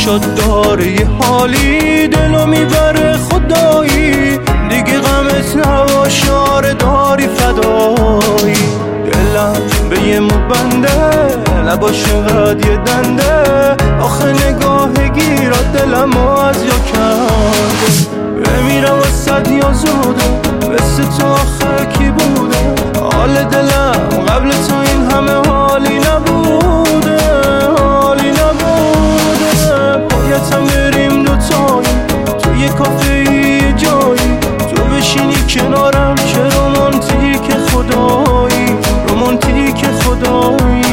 شد داره یه حالی دلو میبره خدایی، دیگه غمت نباشه آره داری فدایی. دلم به یه مو بنده نباشه اینقدر یه دنده، آخه نگاه گیرات دلمو از یا کنده. بمیرم وسط یا زوده مثل تو آخه کی بوده، حال دلم قبل تو این همه حالی نبوده، حالی نبوده. بایدم بریم دوتایی تو یه کافه یه جایی، تو بشینی کنارم که رومانتیک خدایی، رومانتیک خدایی.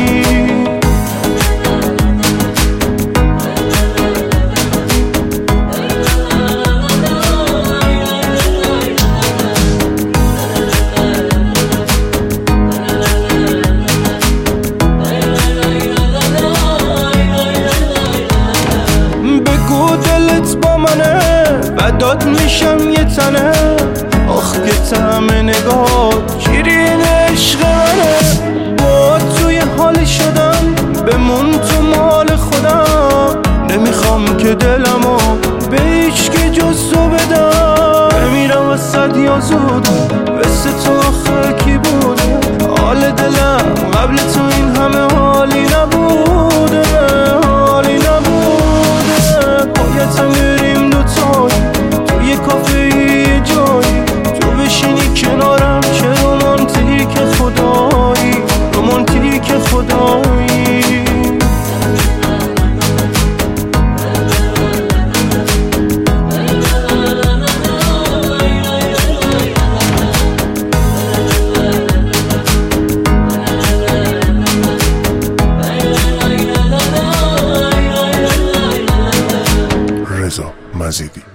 داد میشم یه تنه، آخ که طعم نگاه شیرین عشق منه. با توی حالی شدم بمون تو مال خودم، نمیخوام که دلمو به هیچ که جز تو بدم. بمیرم وسط یا زودم مثل تو آخه کی بوده، حال دلم قبل تو این همه حالی نبوده، حالی نبوده. بایدم بریم دوتایی یه کافه یه جایی، تو بشینی کنارم که رومانتیک خدایی، رومانتیک خدایی. رضا مزیدی.